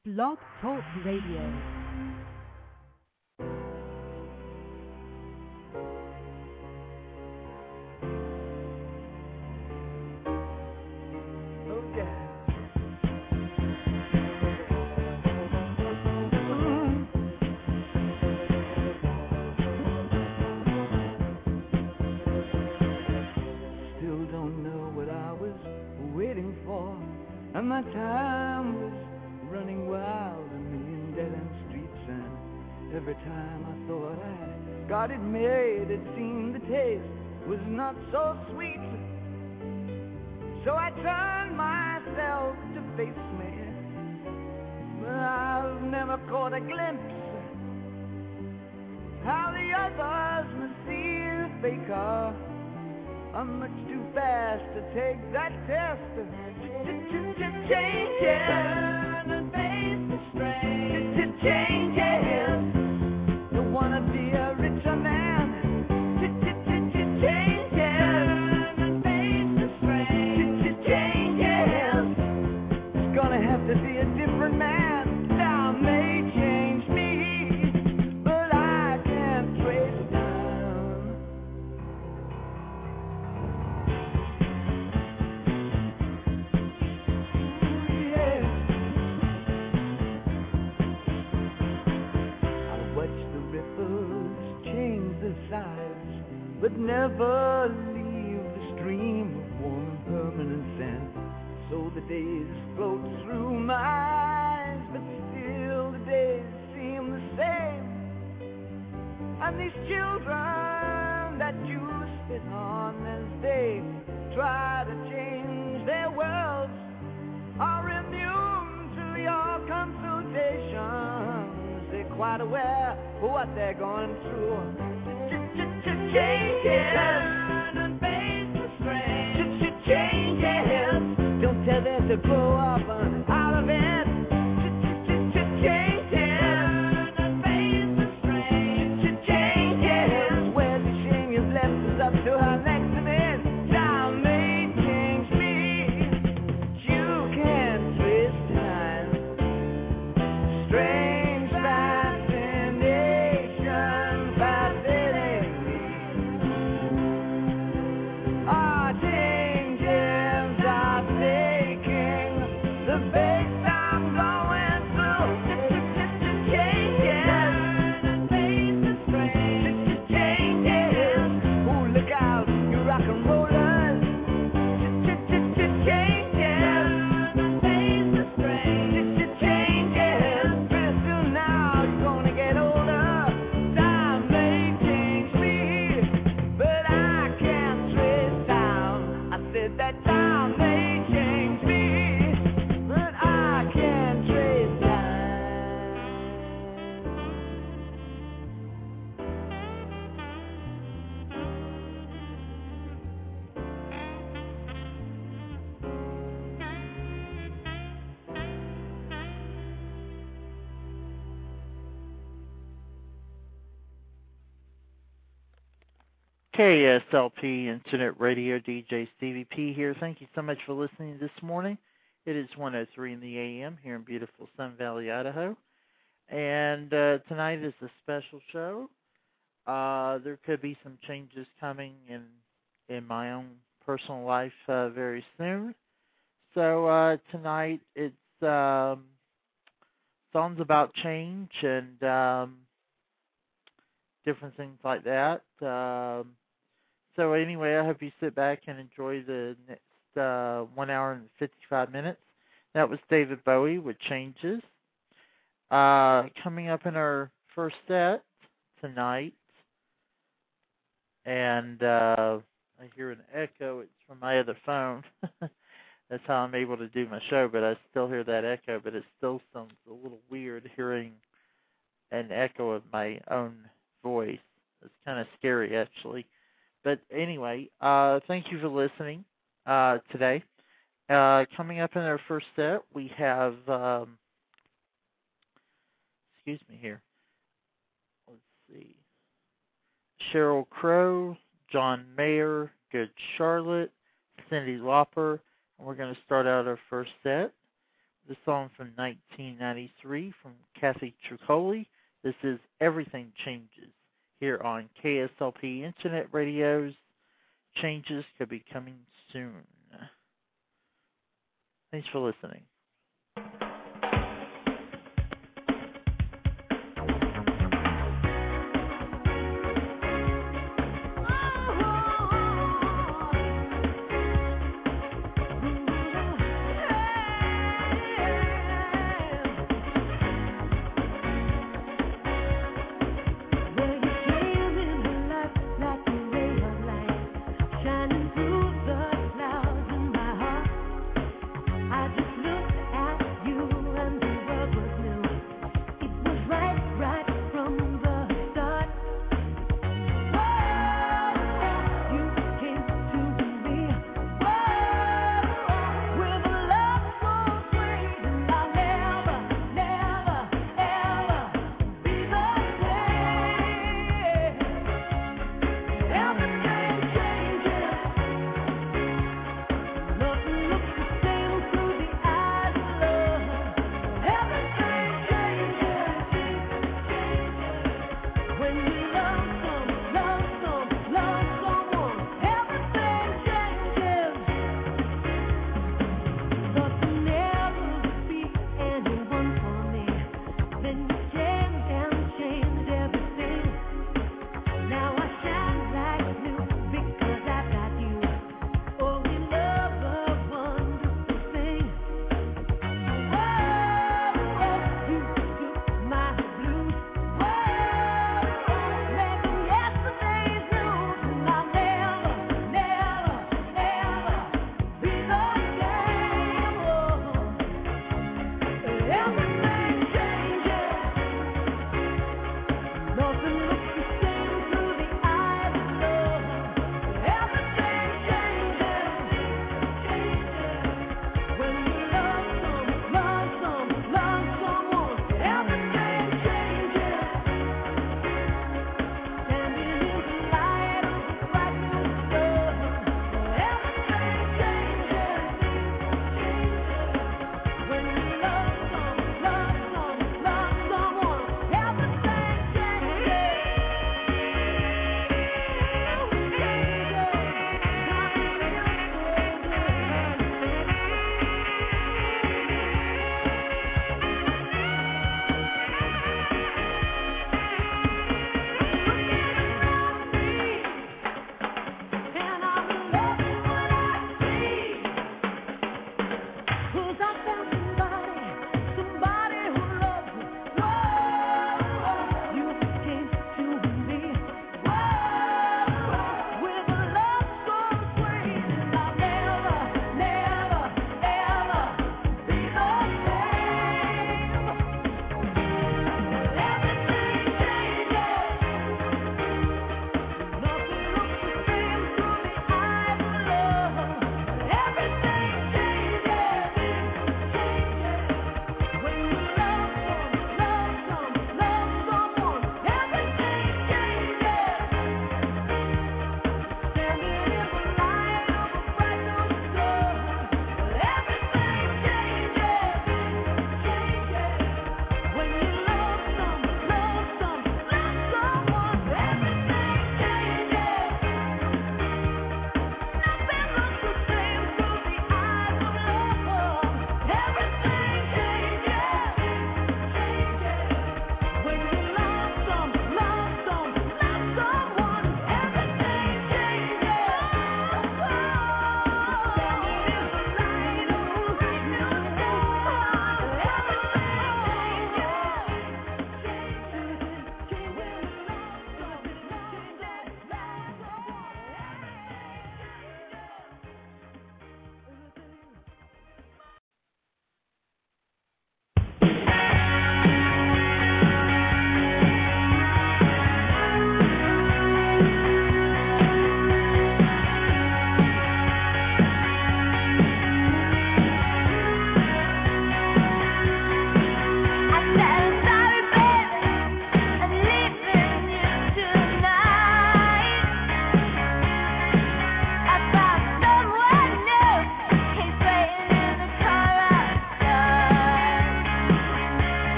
Blog Talk Radio. And my time was running wild, a million dead-end streets, and every time I thought I got it made, it seemed the taste was not so sweet. So I turned myself to face me, but I've never caught a glimpse how the others must see the faker. I'm much too fast to take that test. Change it, turn and face the strain. To change it, don't wanna be a richer man. Change it, turn and face the strain. To change it, it's gonna have to be a different man. Time may change me, but I can't trace time. But never leave the stream of warm permanent sand. So the days float through my eyes, but still the days seem the same. And these children that you spit on as they try to change their worlds are immune to your consultations. They're quite aware of what they're going through. Change it, turn and face the strain. Change it, don't tell them to grow up out of it. Change it, turn and face the strain. Change it, where the shame you've left is up to her next to it. Time may change me, but you can't twist time. Strange fascination, KSLP Internet Radio, DJ Stevie P here. Thank you so much for listening this morning. It is 1:03 in the a.m. here in beautiful Sun Valley, Idaho. And tonight is a special show. There could be some changes coming in my own personal life very soon. So tonight it's songs about change and different things like that. So anyway, I hope you sit back and enjoy the next 1 hour and 55 minutes. That was David Bowie with Changes. Coming up in our first set tonight, and I hear an echo. It's from my other phone. That's how I'm able to do my show, but I still hear that echo, but it still sounds a little weird hearing an echo of my own voice. It's kind of scary, actually. But anyway, thank you for listening today. Coming up in our first set, we have, excuse me here, let's see, Sheryl Crow, John Mayer, Good Charlotte, Cyndi Lauper, and we're going to start out our first set the song from 1993 from Kathy Tricoli. This is Everything Changes here on KSLP Internet Radio's Changes Could Be Coming Soon. Thanks for listening.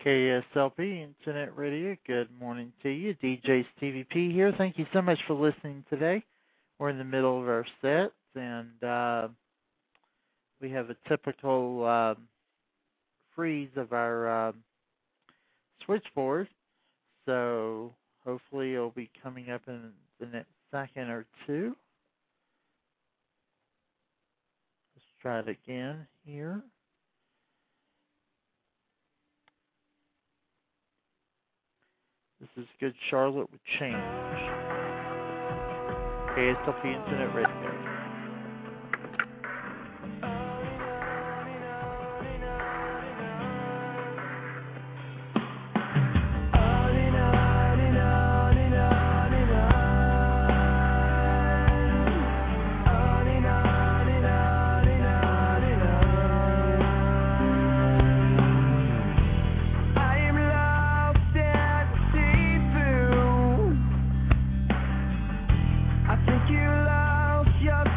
KSLP Internet Radio. Good morning to you. DJ Stevie P here. Thank you so much for listening today. We're in the middle of our set, and we have a typical freeze of our switchboard. So hopefully it'll be coming up in the next second or two. Let's try it again here. This is Good Charlotte with Change. KSLP Internet Radio. You lost your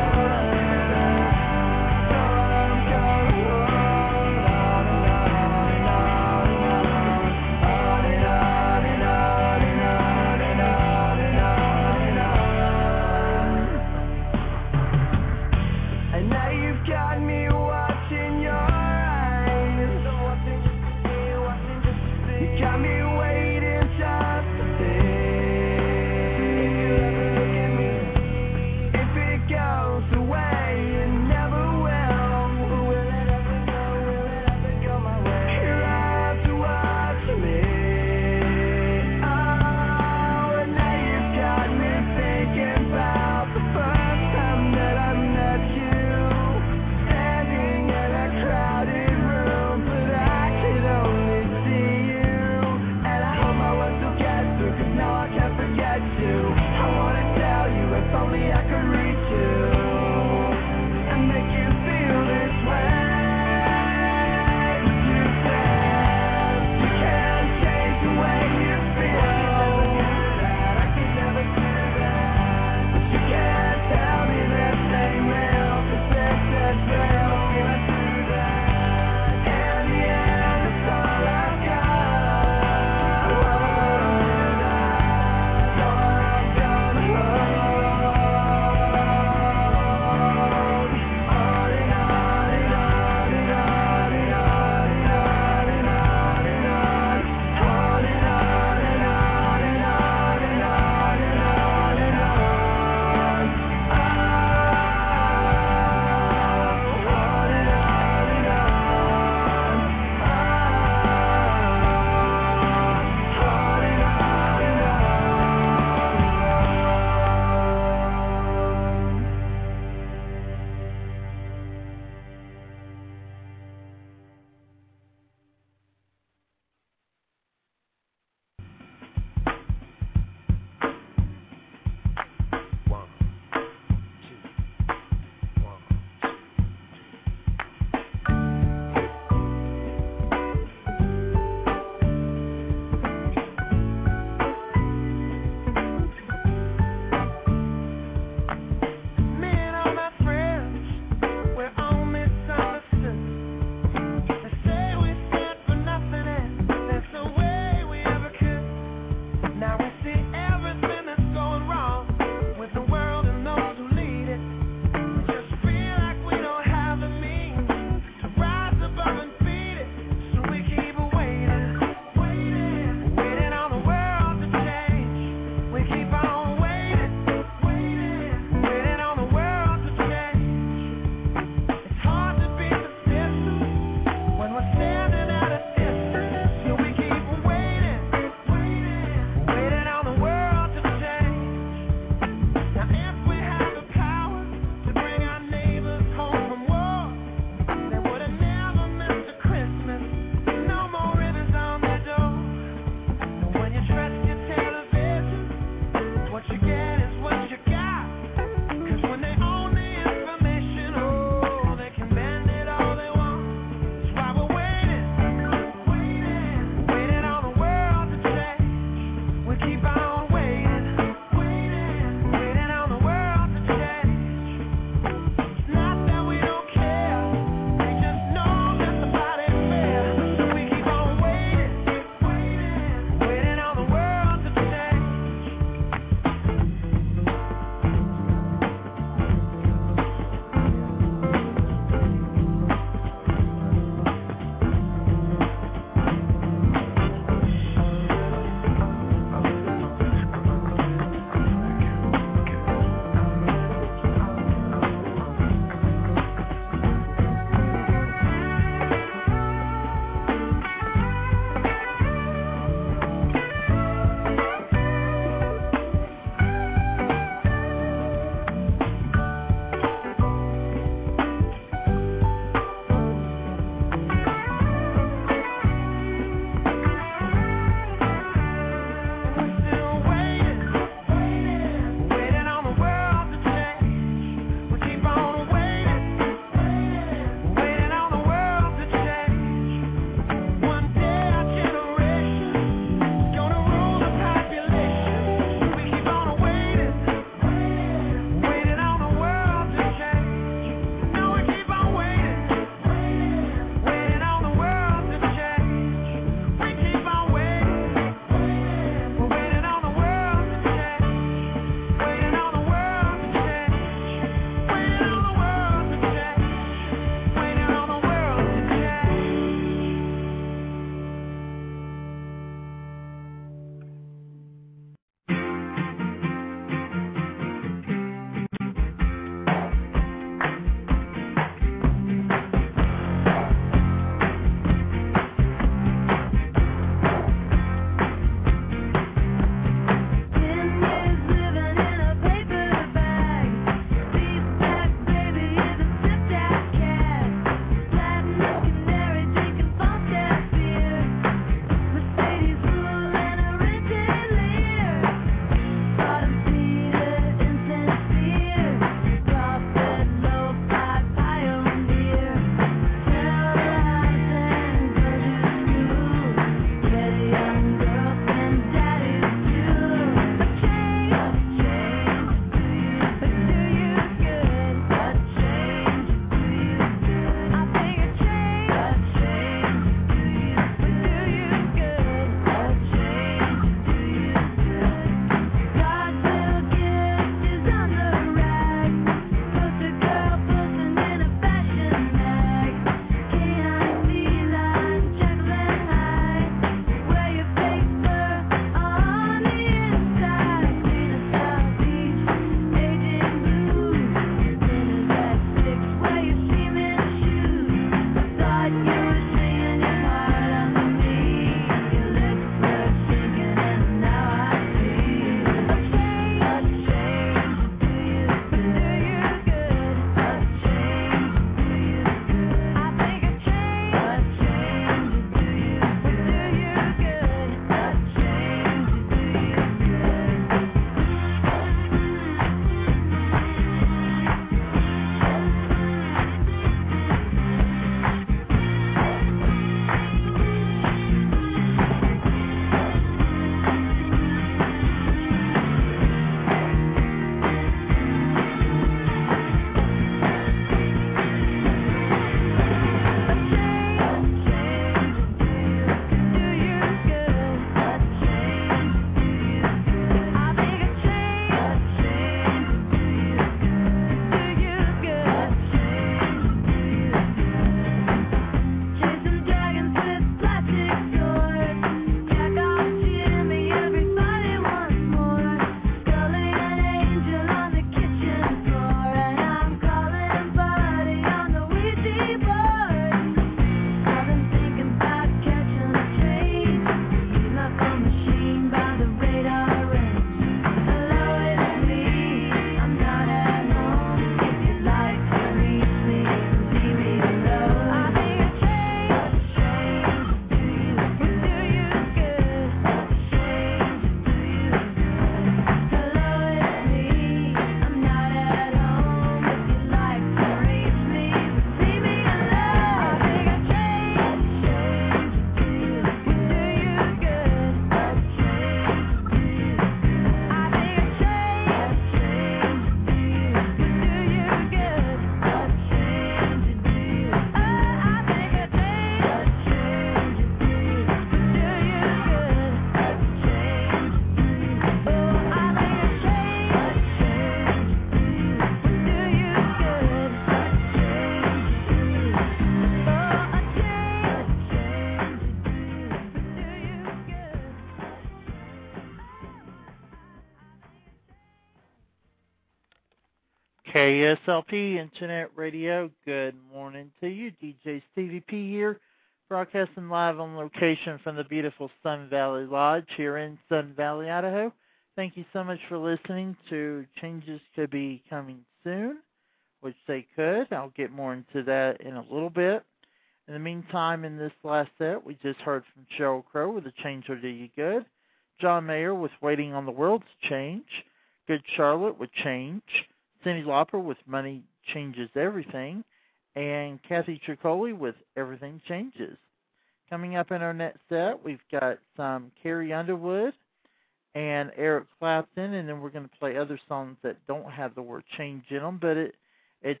KSLP Internet Radio, good morning to you. DJ Stevie P here, broadcasting live on location from the beautiful Sun Valley Lodge here in Sun Valley, Idaho. Thank you so much for listening to Changes Could Be Coming Soon, which they could. I'll get more into that in a little bit. In the meantime, in this last set, we just heard from Sheryl Crow with A Change Will Do You Good, John Mayer with Waiting on the World to Change, Good Charlotte with Change, Cyndi Lauper with Money Changes Everything, and Kathy Tricoli with Everything Changes. Coming up in our next set, we've got some Carrie Underwood and Eric Clapton, and then we're going to play other songs that don't have the word change in them, but it's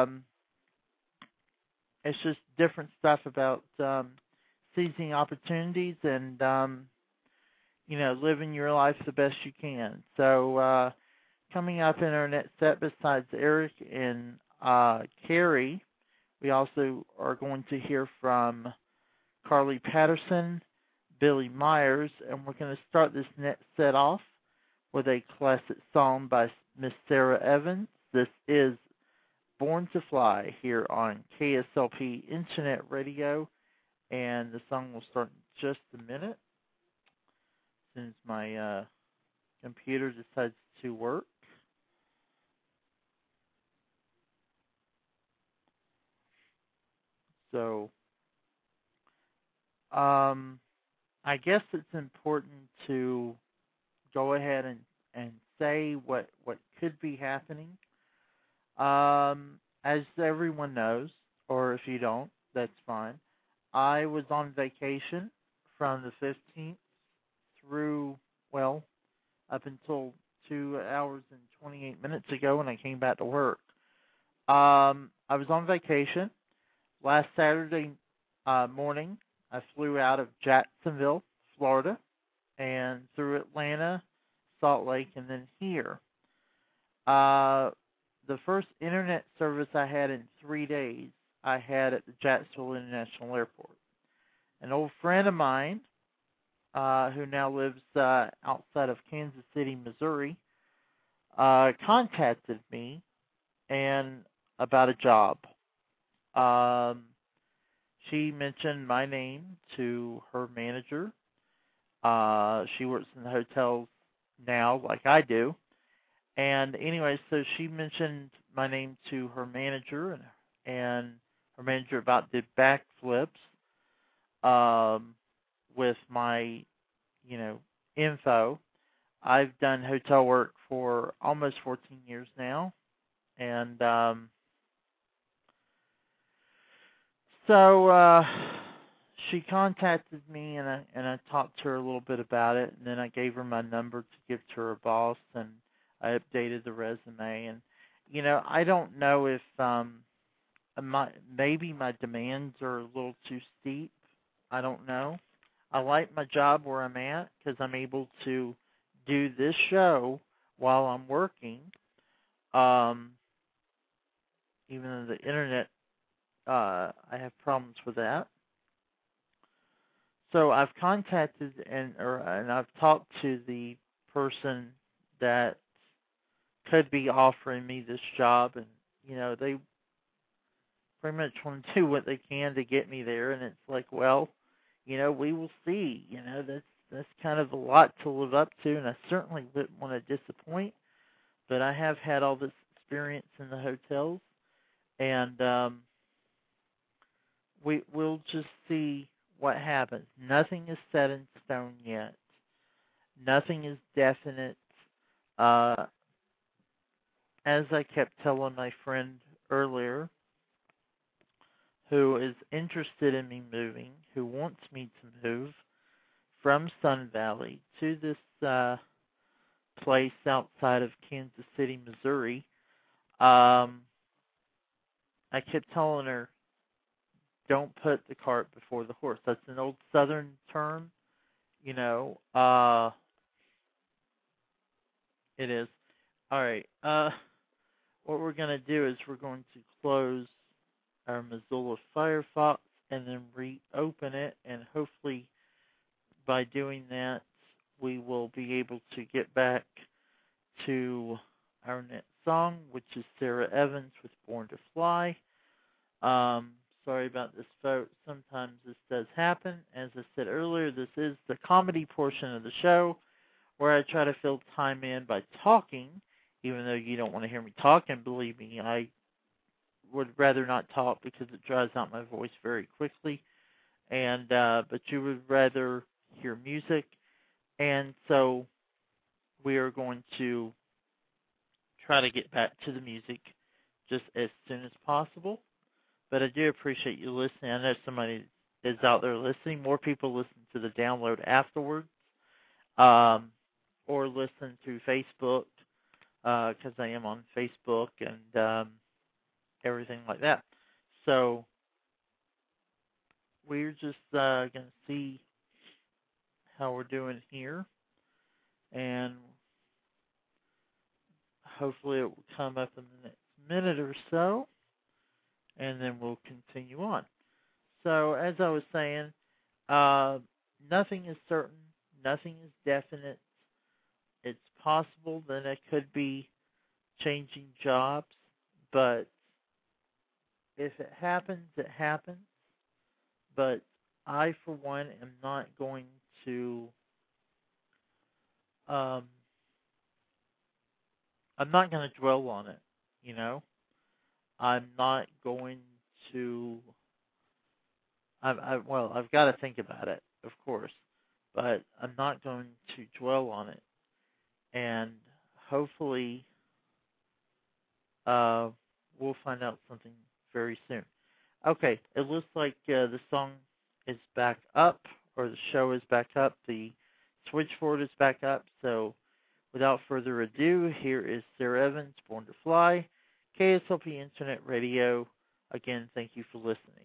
just different stuff about seizing opportunities and living your life the best you can. So coming up in our next set, besides Eric and Carrie, we also are going to hear from Carly Patterson, Billy Myers, and we're going to start this next set off with a classic song by Miss Sarah Evans. This is Born to Fly here on KSLP Internet Radio, and the song will start in just a minute as soon as my computer decides to work. So, I guess it's important to go ahead and say what could be happening. As everyone knows, or if you don't, that's fine. I was on vacation from the 15th through, up until 2 hours and 28 minutes ago when I came back to work. I was on vacation. Last Saturday morning, I flew out of Jacksonville, Florida, and through Atlanta, Salt Lake, and then here. The first internet service I had in 3 days, I had at the Jacksonville International Airport. An old friend of mine, who now lives outside of Kansas City, Missouri, contacted me about a job. She mentioned my name to her manager. She works in the hotels now, like I do. And anyway, so she mentioned my name to her manager, and her manager about did backflips with my, info. I've done hotel work for almost 14 years now, and so she contacted me, and I talked to her a little bit about it, and then I gave her my number to give to her boss, and I updated the resume. And I don't know if maybe my demands are a little too steep. I don't know. I like my job where I'm at because I'm able to do this show while I'm working. Even though the internet, I have problems with that. So I've contacted and I've talked to the person that could be offering me this job, and they pretty much want to do what they can to get me there, and it's like, we will see. That's kind of a lot to live up to, and I certainly wouldn't want to disappoint. But I have had all this experience in the hotels, and we'll just see what happens. Nothing is set in stone yet. Nothing is definite. As I kept telling my friend earlier, who is interested in me moving, who wants me to move from Sun Valley to this place outside of Kansas City, Missouri, I kept telling her, don't put the cart before the horse. That's an old Southern term, it is. All right. What we're going to do is we're going to close our Mozilla Firefox and then reopen it, and hopefully by doing that we will be able to get back to our next song, which is Sarah Evans with Born to Fly. Sorry about this, folks. Sometimes this does happen. As I said earlier, this is the comedy portion of the show where I try to fill time in by talking, even though you don't want to hear me talk. And believe me, I would rather not talk because it dries out my voice very quickly. And but you would rather hear music. And so we are going to try to get back to the music just as soon as possible. But I do appreciate you listening. I know somebody is out there listening. More people listen to the download afterwards, or listen to Facebook, because I am on Facebook and everything like that. So we're just going to see how we're doing here, and hopefully it will come up in the next minute or so, and then we'll continue on. So as I was saying, nothing is certain, nothing is definite. It's possible that I could be changing jobs, but if it happens, it happens. But I, for one, am not going to I'm not going to dwell on it, you know. I'm not going to I've got to think about it, of course, but I'm not going to dwell on it. And hopefully we'll find out something very soon. Okay, it looks like the song is back up, or the show is back up. The switchboard is back up. So without further ado, here is Sarah Evans, Born to Fly, KSLP Internet Radio. Again, thank you for listening.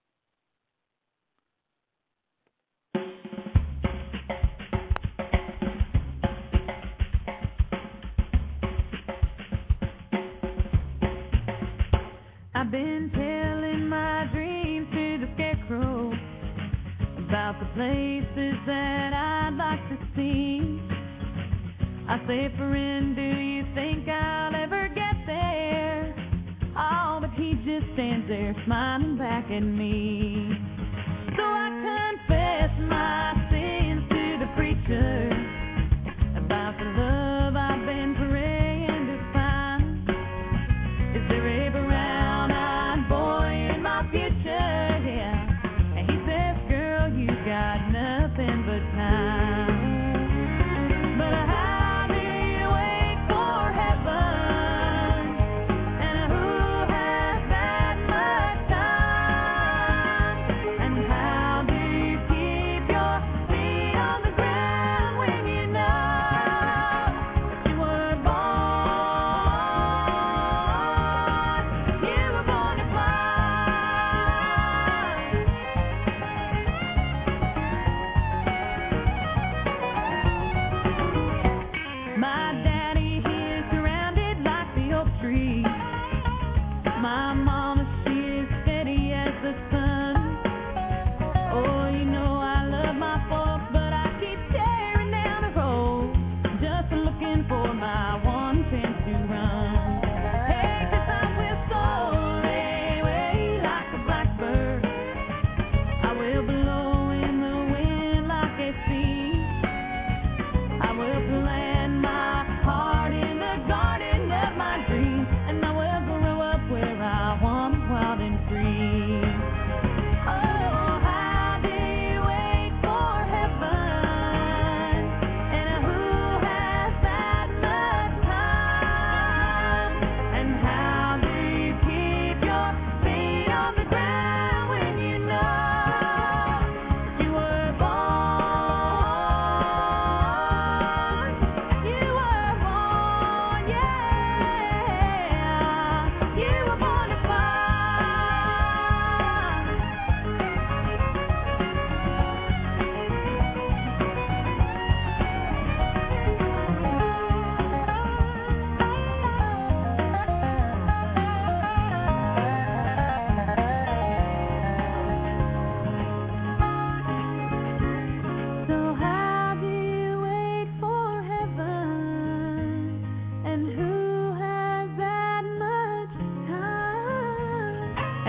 I've been telling my dreams to the scarecrow about the places that I'd like to see. I say, friend, do you think I'll ever get there? Oh, but he just stands there smiling back at me. So I confess my sins to the preacher about the love I've been praying to find. Is there a brown-eyed boy in my future? Yeah. And he says, girl, you got nothing but time. But how do you wait for heaven? And who has that much time?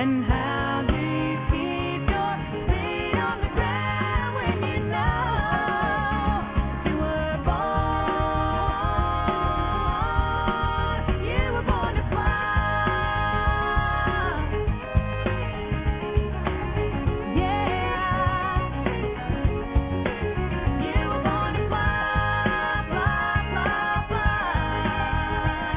And how do you keep your feet on the ground when you know you were born to fly? Yeah, you were born to fly, fly, fly, fly.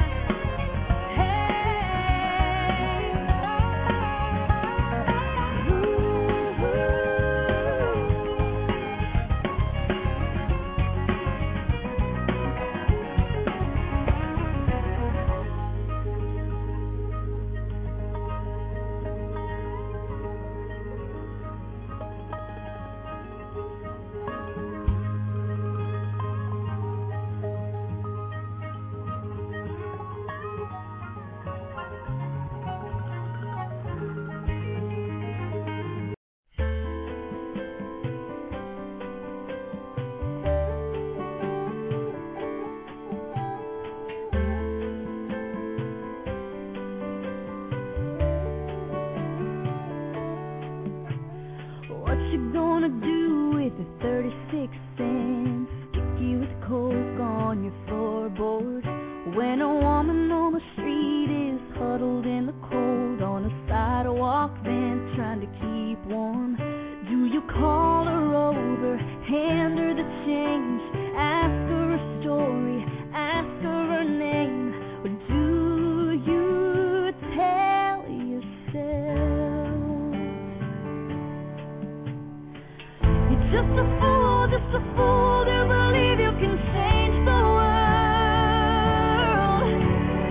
What you gonna do with the 36 cents? Kick you with coke on your floorboard when a woman on the street is huddled in the cold on a sidewalk vent trying to keep warm. Do you call her over, hand her the change, ask her a story, ask her her name, or do you tell yourself you're just a fool to believe you can change the world?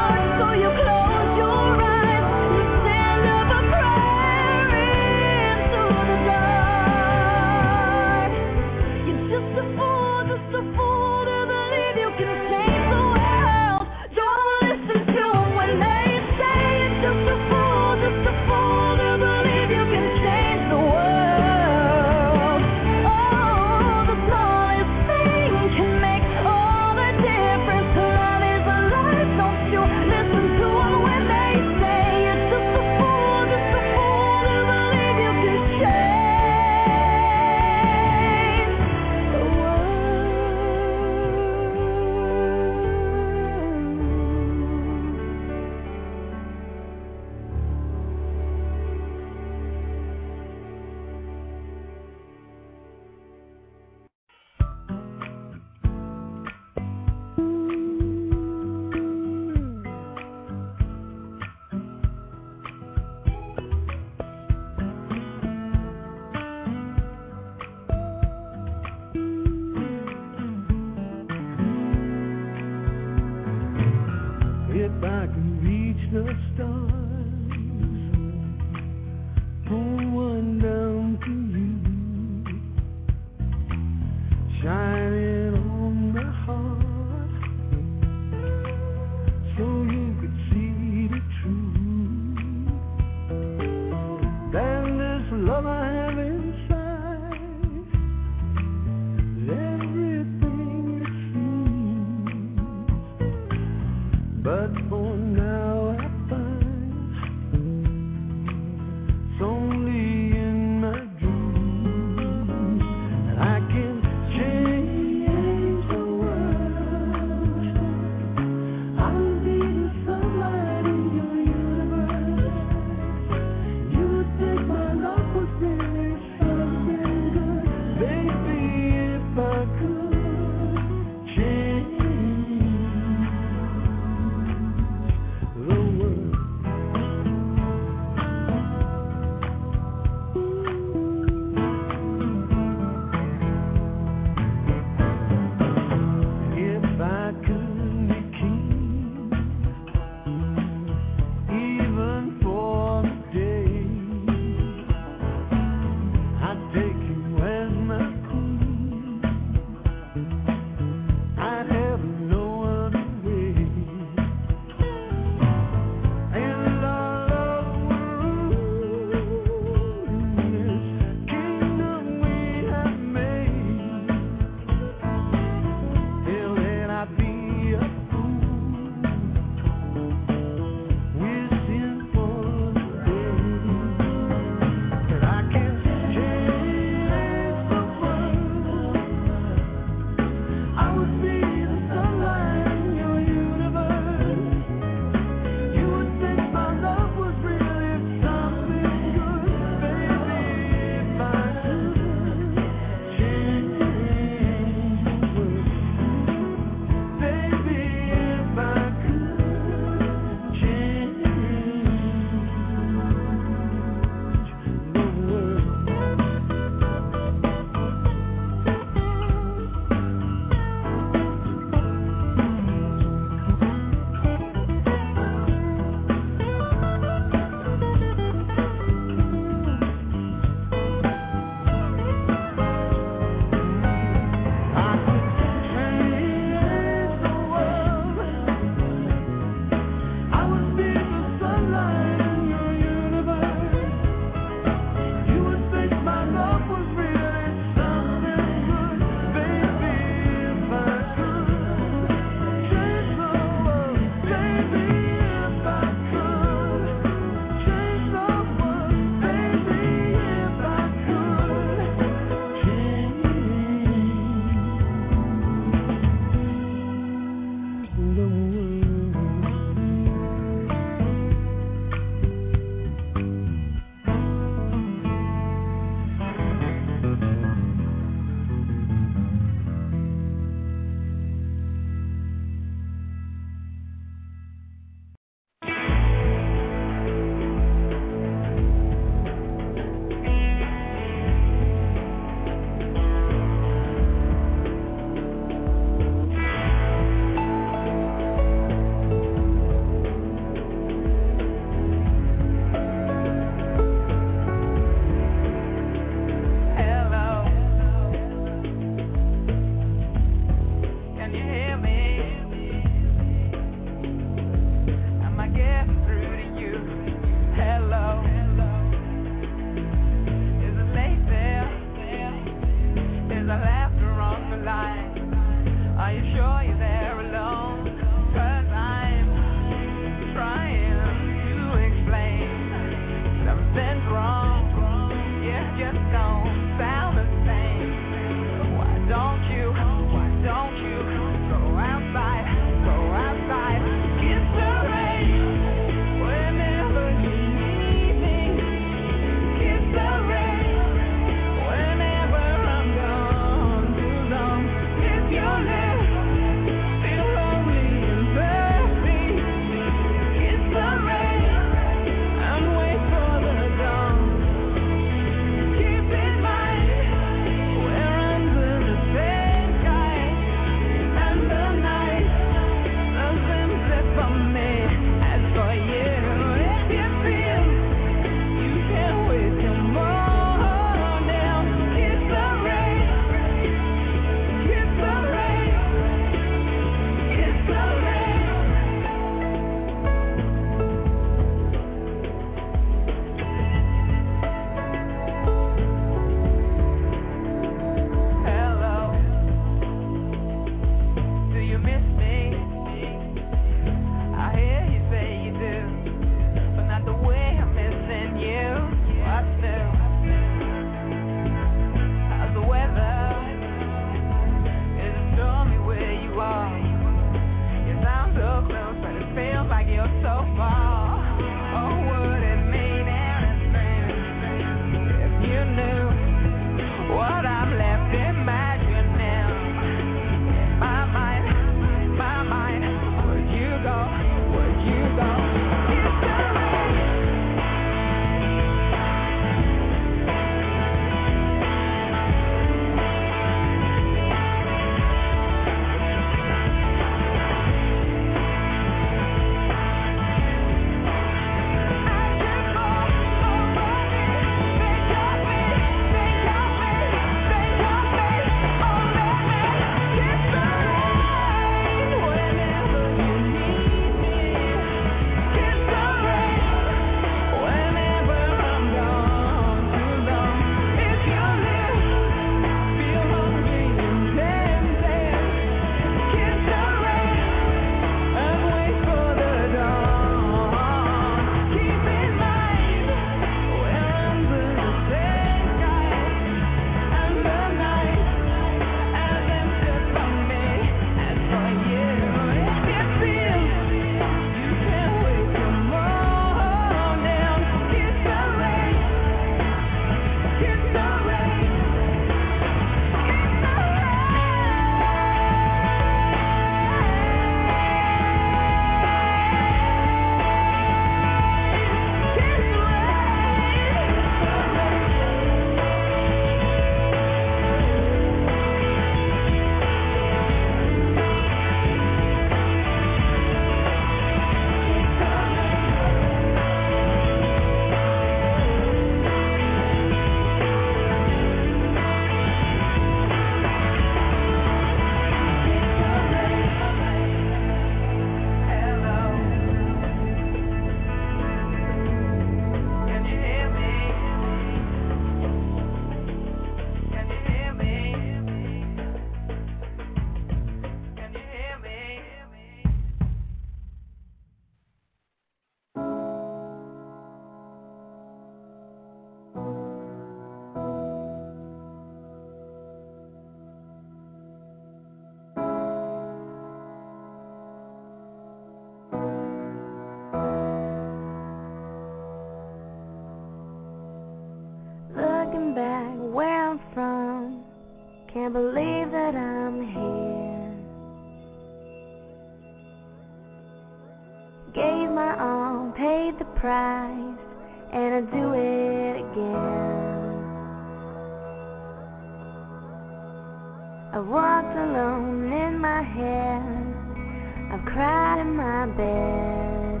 I've walked alone in my head, I've cried in my bed,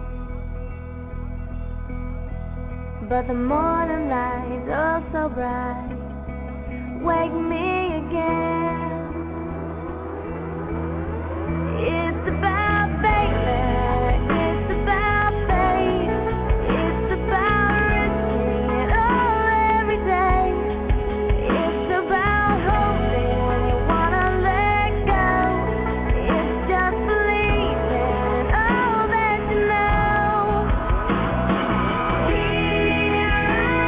but the morning light, oh so bright, wake me again. It's about baby, it's about faith, it's about risking it all every day. It's about hoping when you wanna let go. It's just believing all that you know. Here I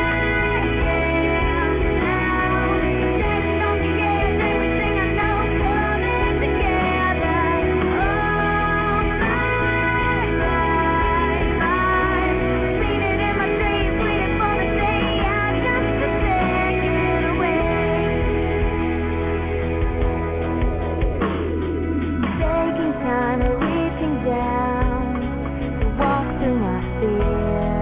am now, standing on the edge, everything I know coming together. Oh my life, seen it in my dreams, waiting for the day I just to take it away. Taking time and reaching down to walk through my fear.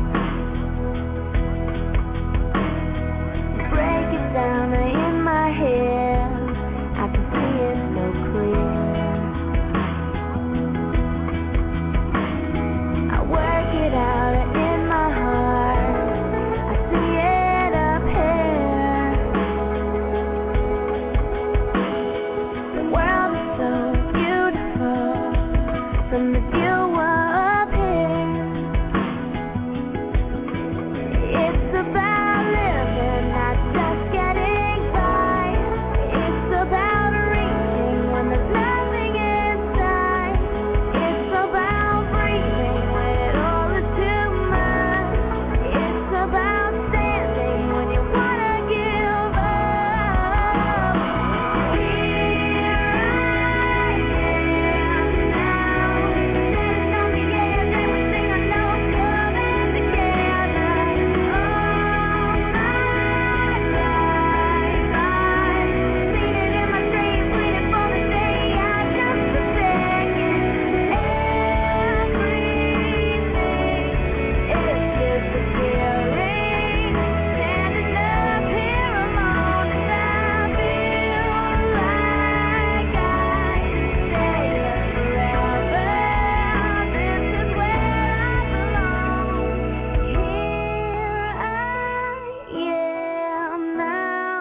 Break it down in my head, I can see it so clear. I work it out in my heart, I see it up here. The world is so beautiful from the view up here. It's about living, not just getting by. It's about reaching when there's nothing inside. It's about breathing when it all is too much. It's about standing when you wanna give up. Here I am now, standing on the edge, everything I know coming together. Oh my life, seen it in my dreams, waiting for the day I just to take it. Everything is disappearing, standing up here alone as I feel like I stay forever. This is where I belong. Here I am now,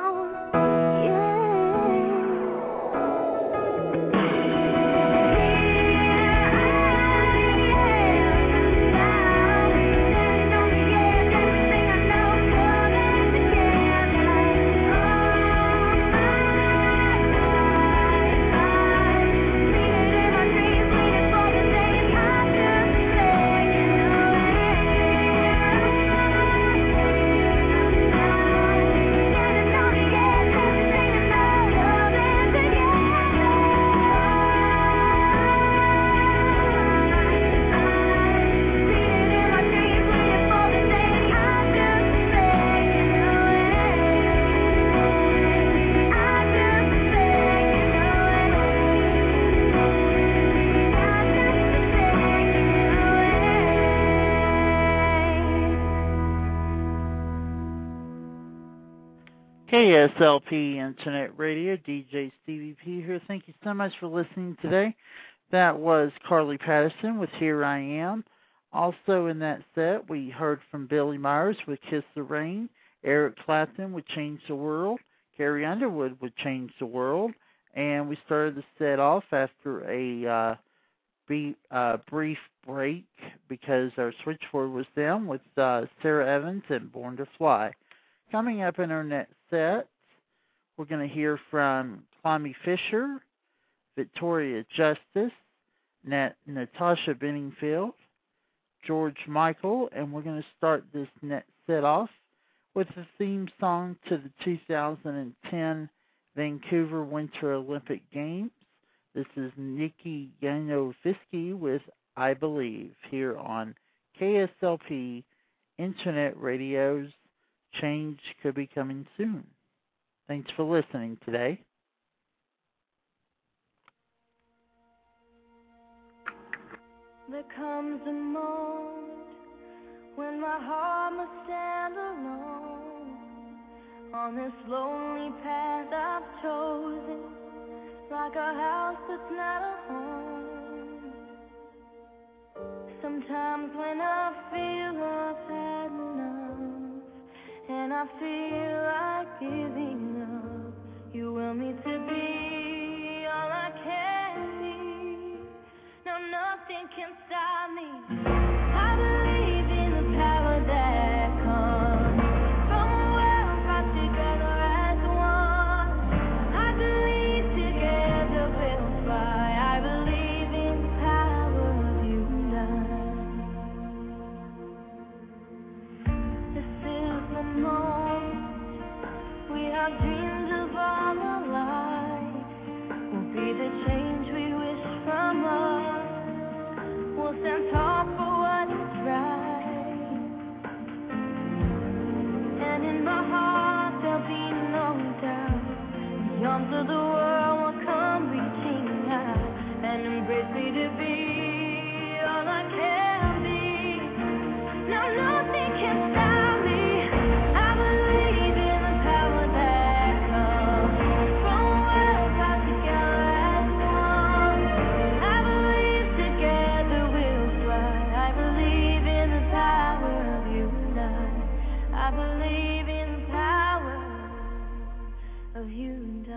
KSLP Internet Radio, DJ Stevie P here. Thank you so much for listening today. That was Carly Patterson with Here I Am. Also in that set, we heard from Billy Myers with Kiss the Rain, Eric Clapton with Change the World, Carrie Underwood with Change the World, and we started the set off after a brief break because our switchboard was down with Sarah Evans and Born to Fly. Coming up in our next set, we're going to hear from Clammy Fisher, Victoria Justice, Natasha Benningfield, George Michael, and we're going to start this next set off with the theme song to the 2010 Vancouver Winter Olympic Games. This is Nikki Yanovisky with I Believe here on KSLP Internet Radio's Change Could Be Coming Soon. Thanks for listening today. There comes a moment when my heart must stand alone On this lonely path I've chosen, like a house that's not a home. Sometimes when I feel I've had enough, and I feel like giving up, you will me to be all I can be. No, nothing can stop me. I believe in the power that comes from a world brought together as one. I believe together we'll fly. I believe in the power of you and I. This is the moment. We have dreams of all our lives. We'll be the change we wish from us. We'll stand tall for what is right. And in my heart there'll be no doubt. The arms of the world will come reaching out and embrace me to be all I can be. No, nothing can stop me. I believe in the power that comes from a world brought together as one. I believe together we'll fly. I believe in the power of you and I believe in the power of you and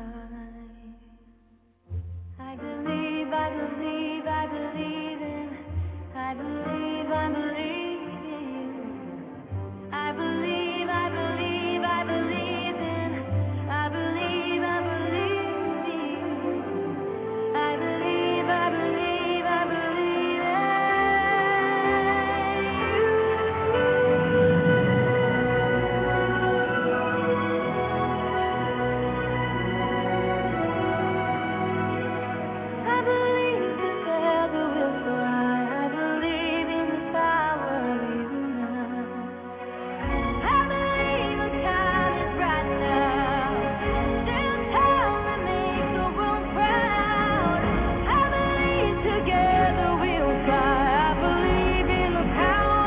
I believe, I believe, I believe in. I believe, I believe in you. I believe, I believe, I believe in. I believe, I believe in you. I believe, I believe, I believe in I believe together we'll fly. I believe in the power of you and I believe the time is right now. Stand tall and make the world proud. I believe together we'll fly. I believe in the power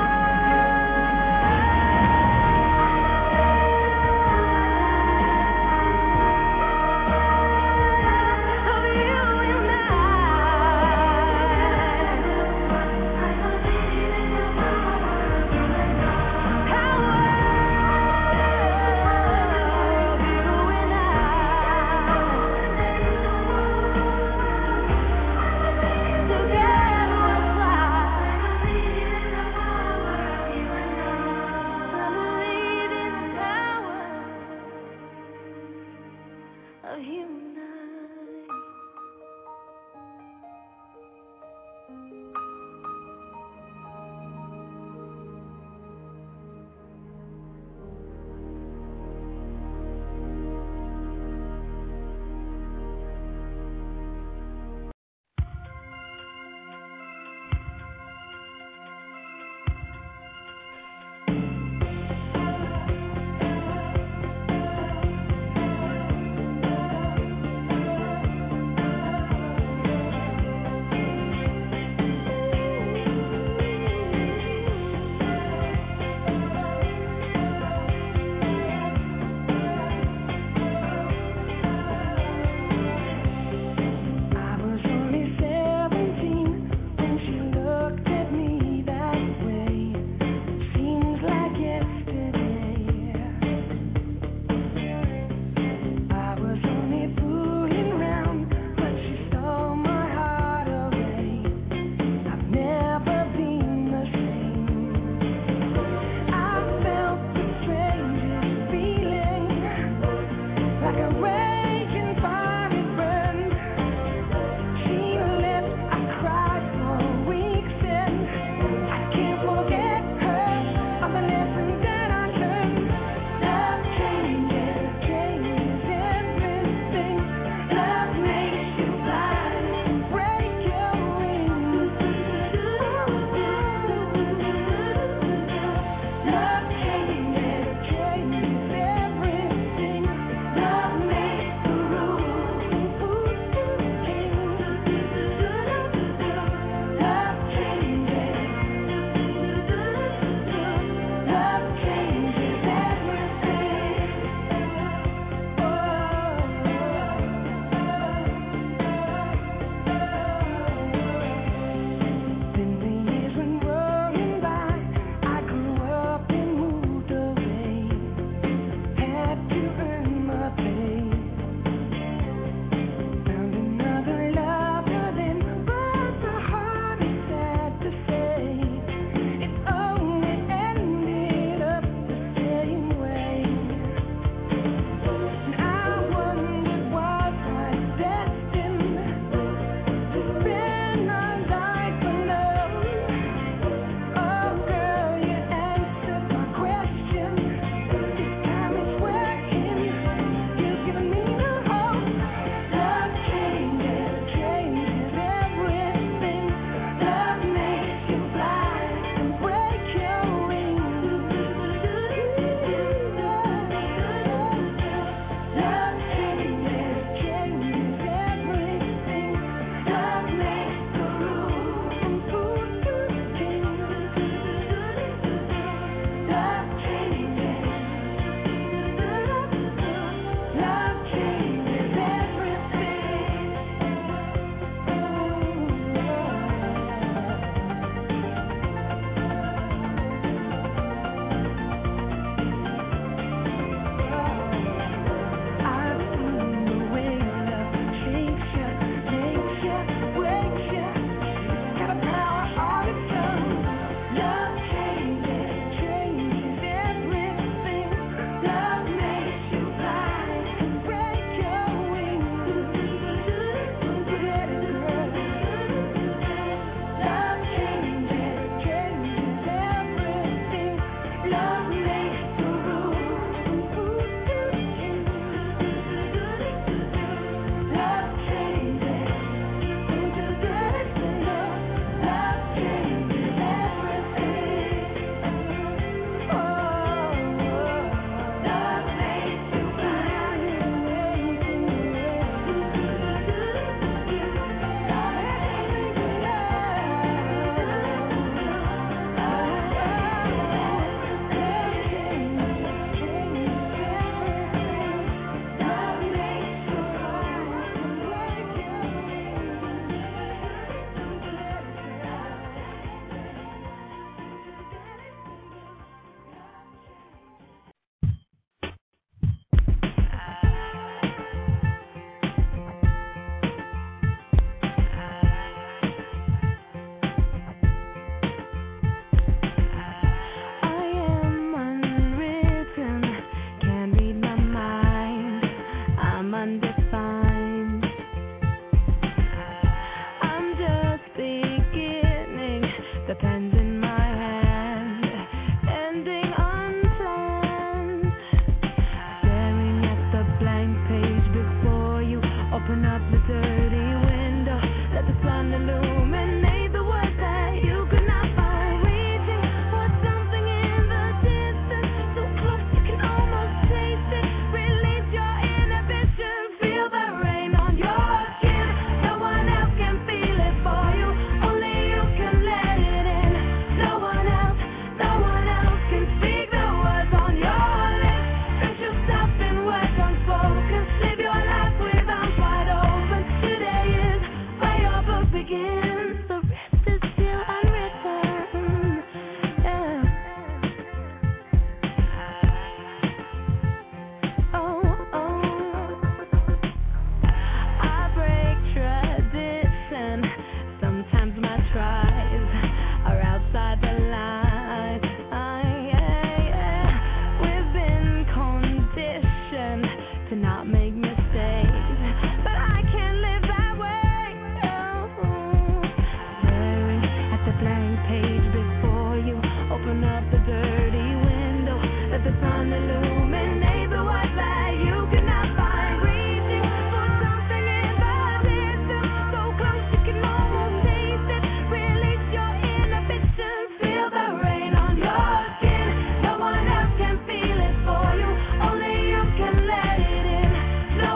of you and I. I believe in the power of you and I. Power of you and I. Together we'll fly. I believe in the power of you and I. I believe in the power of you and I. to not make mistakes, but I can't live that way. Staring at the blank page before you, open up the dirty window, let the sun illuminate the white light you cannot find. Reaching for something in the distance, so close you can almost taste it. Release your inhibitions, feel the rain on your skin. No one else can feel it for you, only you can let it in. No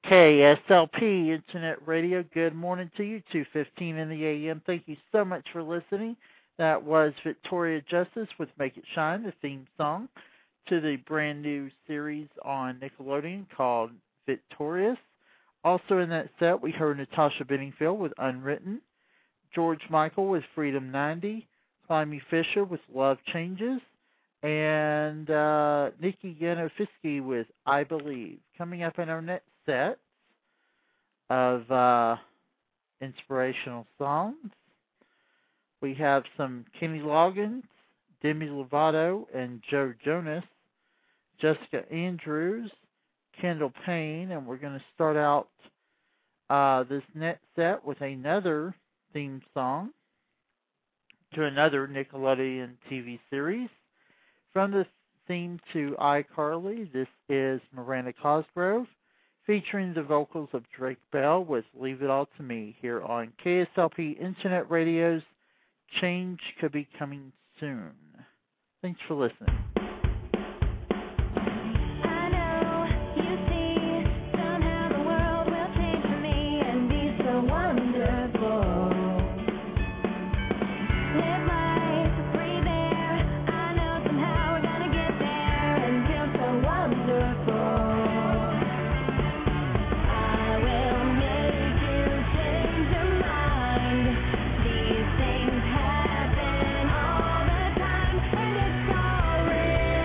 KSLP Internet Radio. Good morning to you, 2:15 in the a.m. Thank you so much for listening. That was Victoria Justice with Make It Shine, the theme song to the brand new series on Nickelodeon called Victorious. Also in that set, we heard Natasha Bedingfield with Unwritten, George Michael with Freedom 90, Climby Fisher with Love Changes, and Nikki Yanofiski with I Believe. Coming up in our next set of inspirational songs, we have some Kenny Loggins, Demi Lovato, and Joe Jonas, Jessica Andrews, Kendall Payne, and we're going to start out this next set with another theme song to another Nickelodeon TV series. From the theme to iCarly, this is Miranda Cosgrove, featuring the vocals of Drake Bell with Leave It All to Me, here on KSLP Internet Radio's Change Could Be Coming Soon. Thanks for listening. These things happen all the time, and it's all real.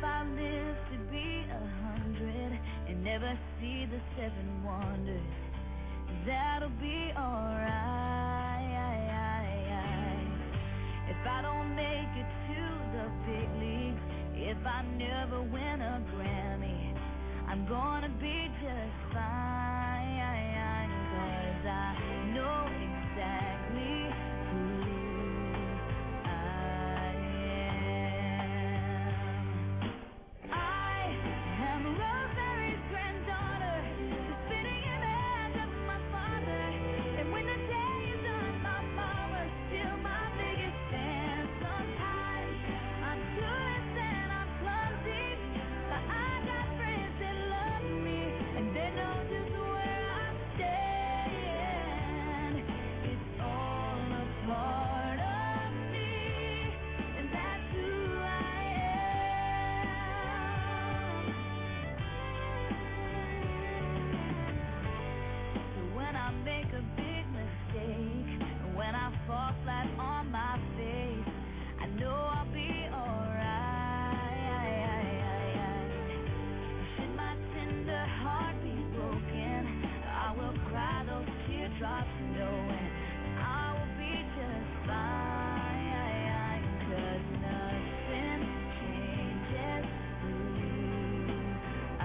I live to be 100 and never see the 7 wonders, that'll be alright. If I don't make it to the big leagues, if I never win a Grammy, I'm gonna be just fine, 'cause I know exactly who I am. I am Rosemary's granddaughter, the spitting image of my father, and when the day is done, my mama's still my biggest fan. Sometimes I'm clueless and I'm clumsy, but I got friends that love me, and they know just where I'm staying. It's all a part of me, and that's who I am. So when I make a big mistake, when I fall flat on my face, I know I'll be alright. Should my tender heart be broken, I will cry those teardrops knowing I will be just fine, 'cause nothing changes who I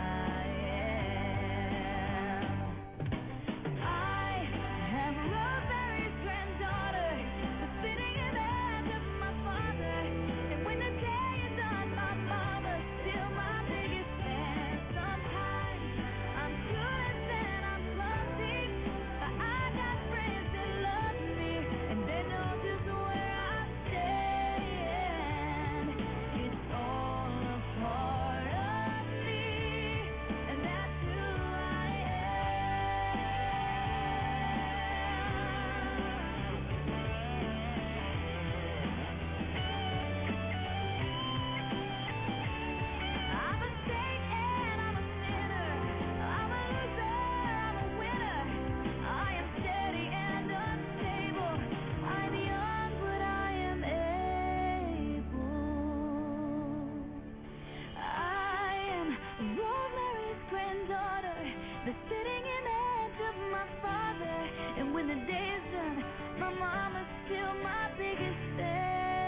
am. I am Rosemary's granddaughter, the spitting image of my father, and when the day is done, my mama's still my biggest fan. Sometimes I'm clueless and I'm clumsy, but I got friends that love me, and they know just where I'm staying. It's all a part of me, and that's who I I'm a saint and I'm a sinner. I'm a loser, I'm a winner. I am steady and unstable. I'm young, but I am able. I am Rosemary's granddaughter, the spitting image of my father, and when the day is done, my mama's still my biggest fan.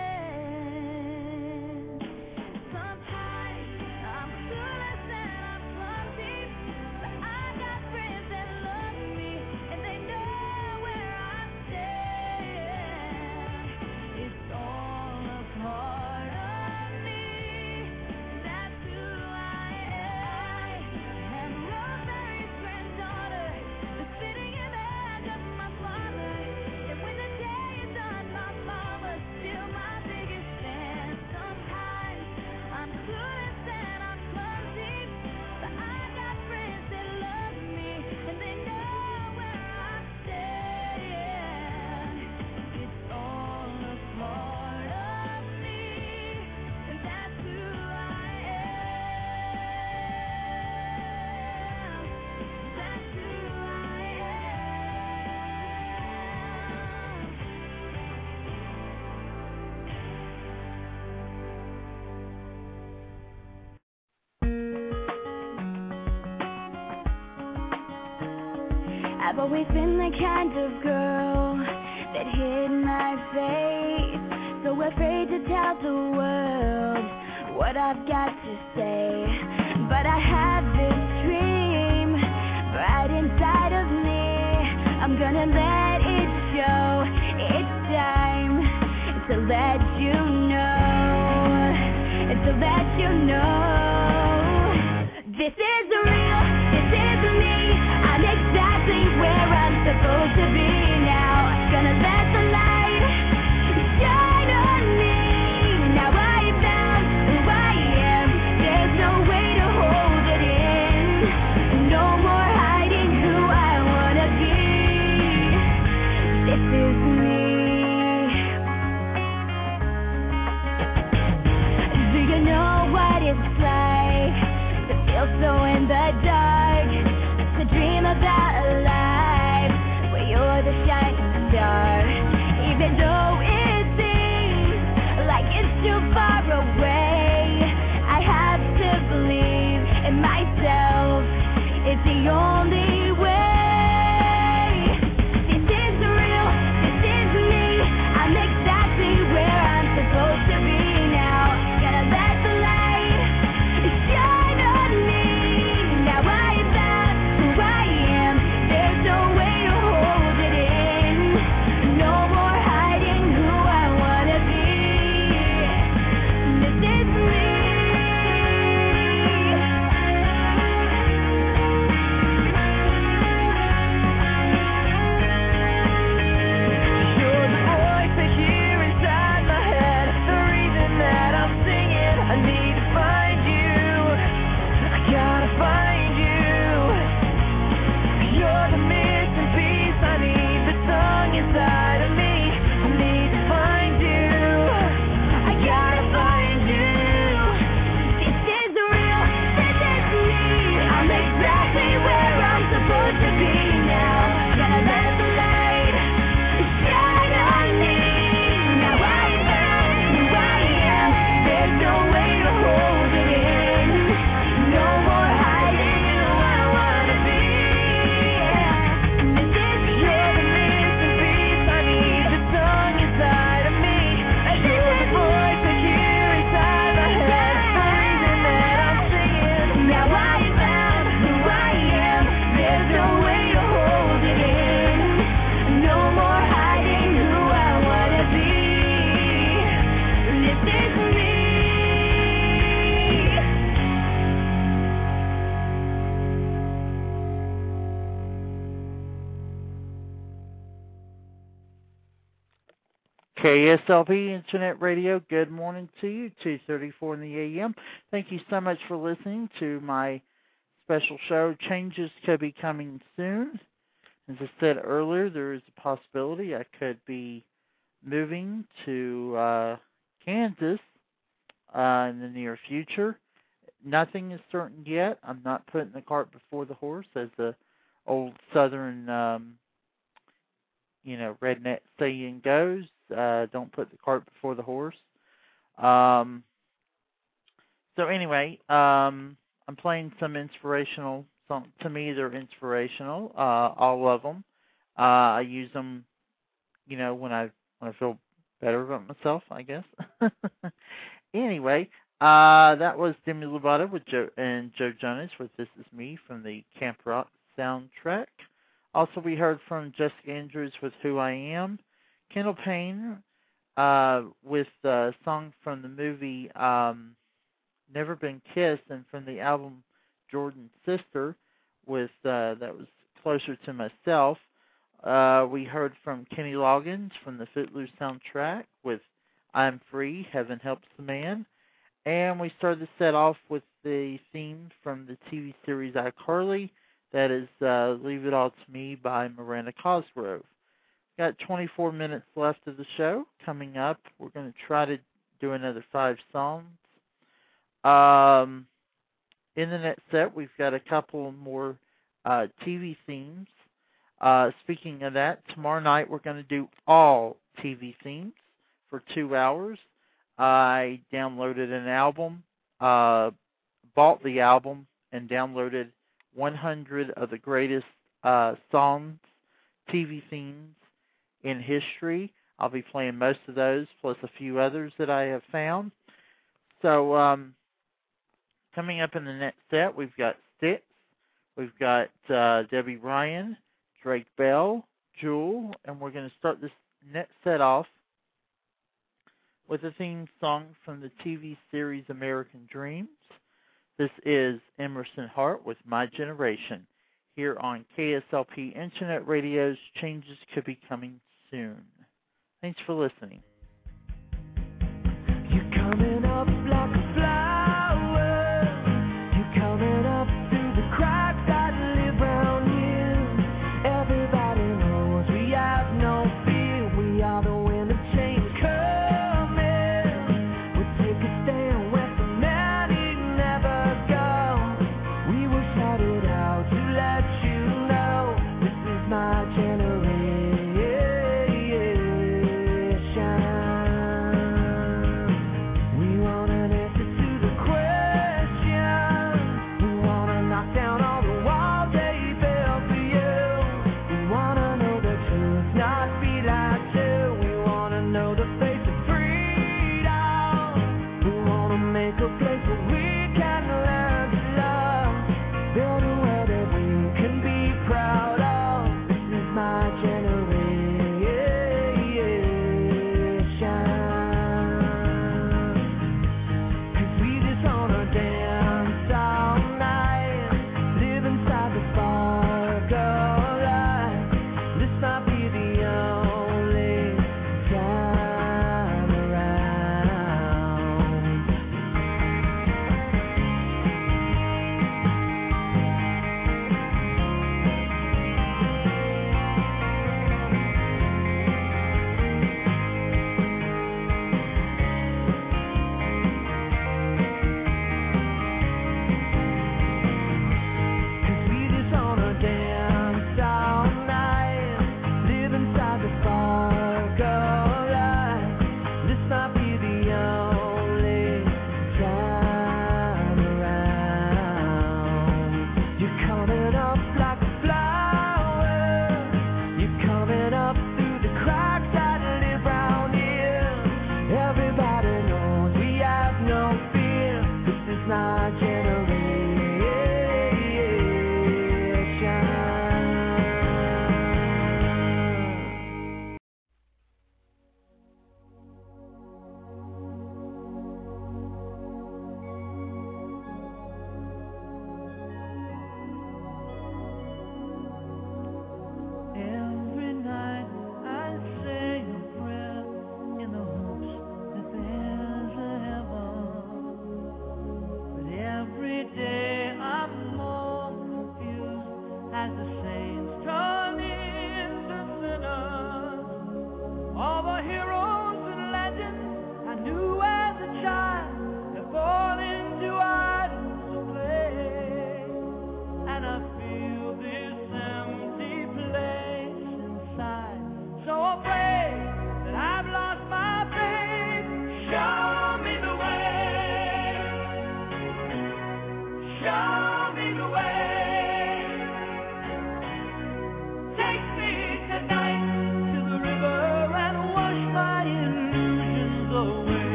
Sometimes I'm clueless and I'm clumsy, but I got friends that love me, and they know where I'm staying. It's all a part of me, and that's who I am. Rosemary's granddaughter, the spitting image of my father, and when the day is done, my mama's still my biggest fan. Sometimes I'm clueless and I'm clumsy, but I got friends that love me, and they know where I'm staying. It's all a part of me, and that's who I am. That's who I I've always been the kind of girl that hid my face, so afraid to tell the world what I've got to say. But I have this dream right inside of me. I'm gonna let it show. It's time to let you know, to let you know. This is real, this is me. I'm exactly where I'm supposed to be now. Gonna let the light shine on me. Now I found who I am. There's no way to hold it in. No more hiding who I wanna be. This is me. Do you know what it's like to feel so in the dark? To dream about a life where you're the shining star. Even though it seems like it's too far away, I myself. It's the only way. This is real, this is me. I'm exactly where I'm supposed to be now. Gotta let the light shine on me. Now I found who I am. There's no way to hold it in. No more hiding who I wanna be. This is me. You're the voice I hear inside my head. The reason that I'm singing. I need to find you. I gotta find you. You're the missing piece. I need the song inside of me. I need to find you. I gotta find you. This is real. This is me. I'm exactly where I'm supposed to be now. Gotta let the light shine on me. Now I found who I am. There's no way to hold it in. No more hiding who I wanna be. This is you're the missing piece. I need the song inside of me. You're the voice I hear inside my head. The reason that I'm singing. Now I found who I am. There's no way to hold it in. No more hiding who I wanna be. This is me. KSLP Internet Radio, good morning to you, 2:34 in the a.m. Thank you so much for listening to my special show. Changes could be coming soon. As I said earlier, there is a possibility I could be moving to Kansas in the near future. Nothing is certain yet. I'm not putting the cart before the horse, as the old Southern redneck saying goes. Don't put the cart before the horse. So anyway, I'm playing some inspirational songs. To me, they're inspirational, all of them. I use them, when I feel better about myself, I guess. Anyway, that was Demi Lovato with Joe Jonas with "This Is Me" from the Camp Rock soundtrack. Also, we heard from Jessica Andrews with "Who I Am," Kendall Payne with a song from the movie "Never Been Kissed," and from the album "Jordan's Sister" with that was "Closer to Myself." We heard from Kenny Loggins from the Footloose soundtrack with "I'm Free, Heaven Helps the Man." And we started the set off with the theme from the TV series iCarly. That is "Leave It All to Me" by Miranda Cosgrove. Got 24 minutes left of the show. Coming up, we're going to try to do another 5 songs. In the next set, we've got a couple more TV themes. Speaking of that, tomorrow night we're going to do all TV themes for 2 hours. I downloaded an album, bought the album, and downloaded 100 of the greatest songs, TV themes in history. I'll be playing most of those, plus a few others that I have found. So, coming up in the next set, we've got Styx, we've got Debbie Ryan, Drake Bell, Jewel, and we're going to start this next set off with a theme song from the TV series American Dreams. This is Emerson Hart with "My Generation," here on KSLP Internet Radio's Changes Could Be Coming Soon. Thanks for listening. You're coming up like a flower. You're coming up through the cracks that live around you. Everybody knows we have no fear. We are the wind of change coming. We'll take a stand with the man who never goes. We will shout it out to let you know this is my generation.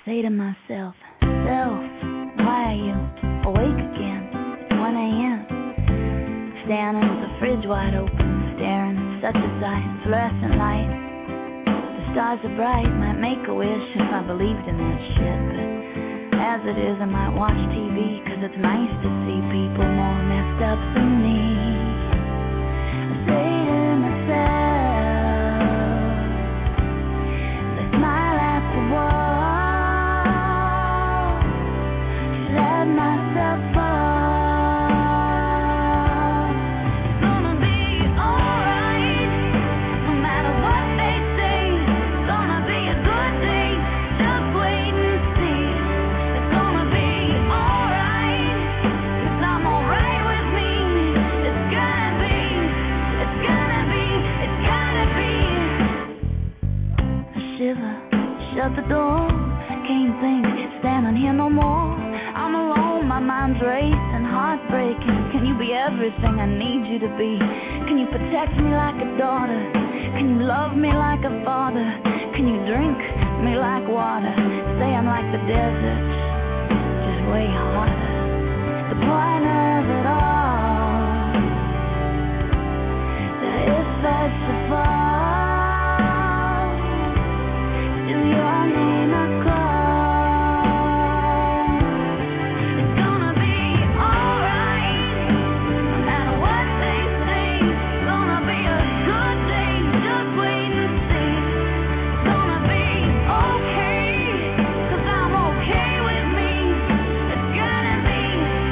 say to myself, self, why are you awake again? It's 1 a.m. Standing with the fridge wide open, staring at such a sight, fluorescent light. The stars are bright, might make a wish if I believed in that shit, but as it is, I might watch TV, cause it's nice to see people more messed up than me. I say to myself, I smile at the wall, let myself fall. It's gonna be alright, no matter what they say. It's gonna be a good day, just wait and see. It's gonna be alright, 'cause I'm alright with me. It's gonna be, it's gonna be, it's gonna be. I shiver, shut the door, can't think, standing here no more. I'm alone, my mind's racing, heartbreaking. Can you be everything I need you to be? Can you protect me like a daughter? Can you love me like a father? Can you drink me like water? Say I'm like the desert, just way harder. The point of it all, that if that's to fall, to your name I call. It's gonna be alright, no matter what they say. It's gonna be a good day, just wait and see. It's gonna be okay, 'cause I'm okay with me. It's gonna be,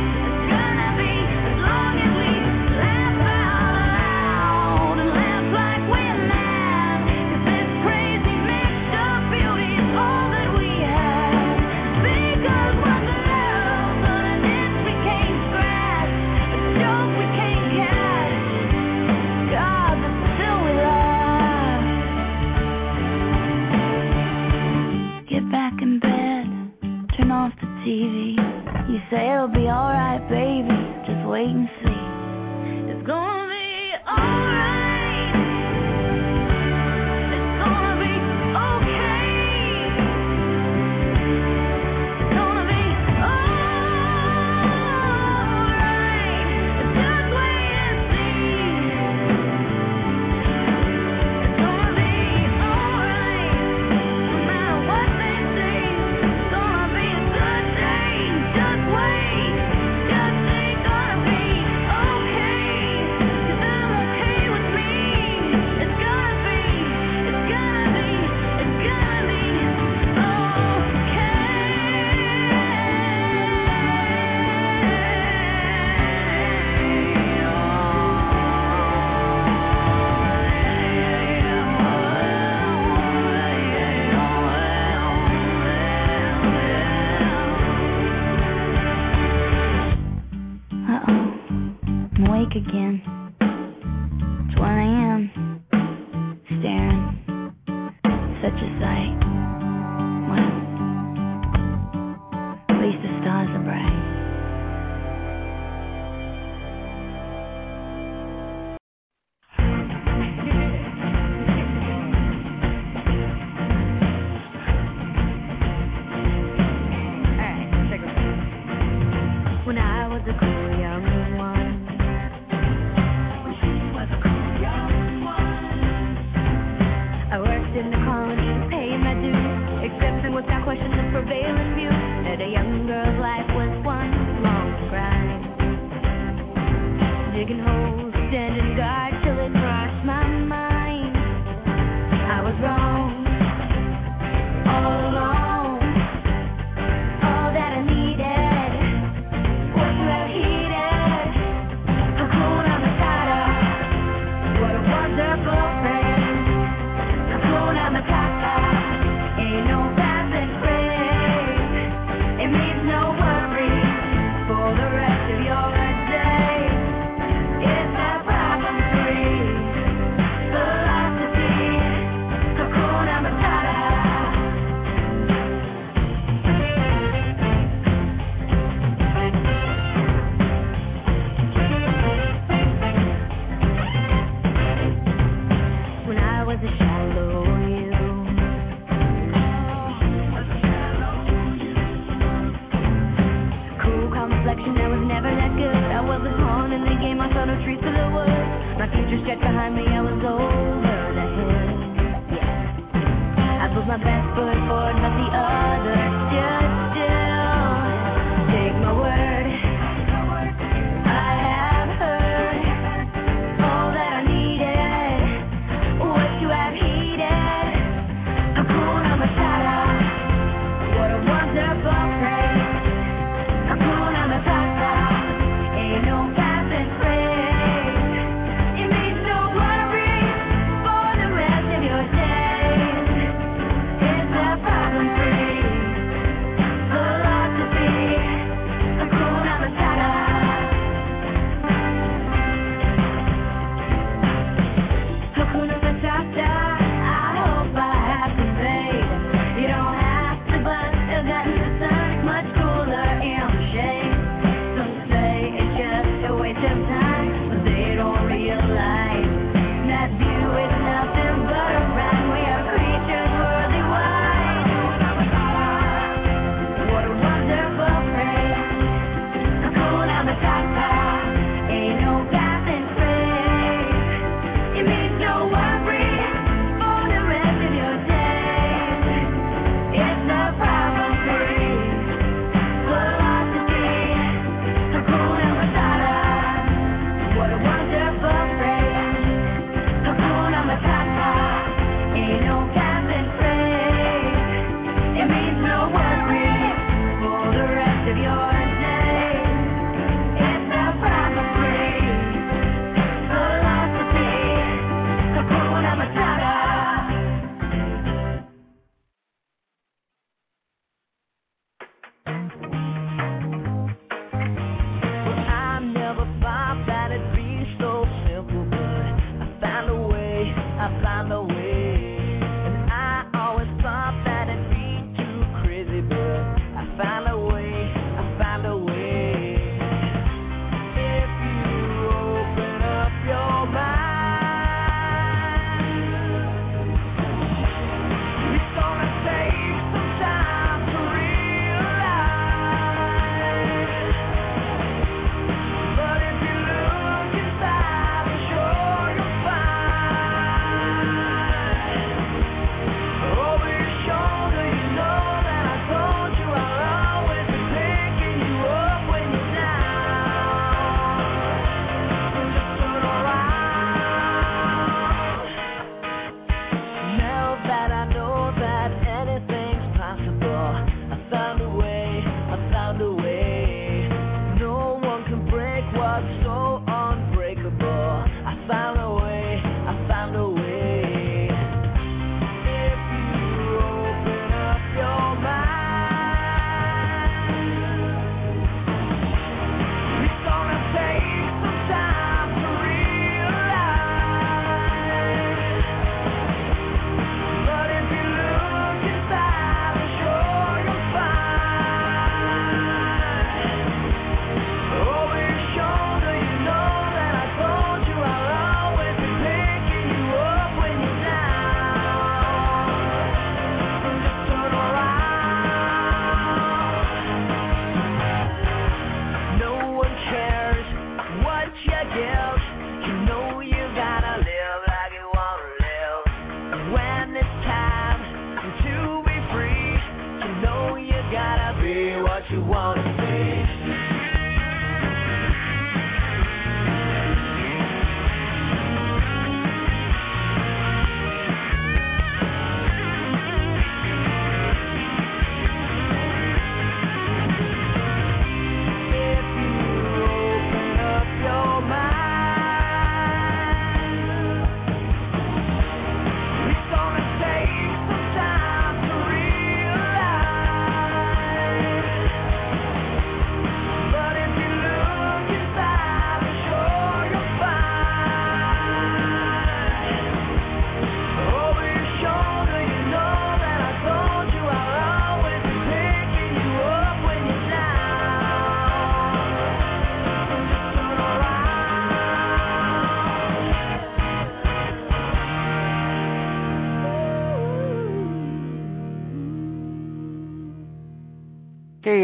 as long as we laugh out loud and laugh like we're mad. 'Cause this crazy mixed up beauty is all that we have. Because what's love but an itch we can't scratch, a joke we can't catch. God, but still we laugh. Get back in bed, turn off the TV. You say it'll be alright, baby, just wait and see. It's gonna be alright. It's gonna be okay. It's gonna be alright. Just wait and see. It's gonna be alright, no matter what they say. It's gonna be a good day, just wait. Just say gonna be okay, 'cause I'm okay with me. It's gonna be, it's gonna be, it's gonna be Uh-oh, I'm awake again. It's 1 a.m. Staring, such a sight. Well, at least the stars are bright. When I was a cool young one, I was never that good. I was a pawn in the game, I saw no trees to the woods. My future stretched behind me, I was over the hill. Yeah. I put my best foot forward, but the other stood still. Take my word, I have heard all that I needed. What you have heeded, Hakuna Matata. What a wonderful phrase. Hakuna Matata. Ain't no passing phrase. It means no worries for the rest of your days. It's a problem-free philosophy. Hakuna Matata. Hakuna Matata. I hope I have conveyed. You don't have to, but still got the sun much cooler in the shade. Some say it's just a waste of time, but they don't realize that view is nothing but a rhyme. We are creatures worthy wise. What a wonderful phrase. Hakuna Matata. Ain't no passing phrase. It means no worries for the rest of your days. It's the problem-free philosophy. Hakuna Matata. What a wonderful phrase. Hakuna Matata. Ain't no passing phrase. It means no worries for the rest of your days. It's the problem-free philosophy. Hakuna Matata. I never thought that it'd be so simple, but I found a way, I found a way. And I always thought that it'd be too crazy, but I found a way, I found a way. If you open up your mind, it's gonna take some time to realize. But if you look inside, I'm sure you'll find. Over your shoulder, you know that I told you I'll always be picking you up when you're down. So just turn around. Now that I know that anything's possible, I found a way, I found a way. No one can break what's so unbreakable. I found a way, I found a way. If you open up your mind, it's gonna take some time to realize. But if you look inside, I'm sure you'll find. Over your shoulder, you know that I told you I'll always be picking you up when you're down. So just turn around. No one cares what you give. You know you gotta live like you wanna live. And when it's time to be free, you know you gotta be what you wanna be. If you open up your mind, it's gonna take some time to realize.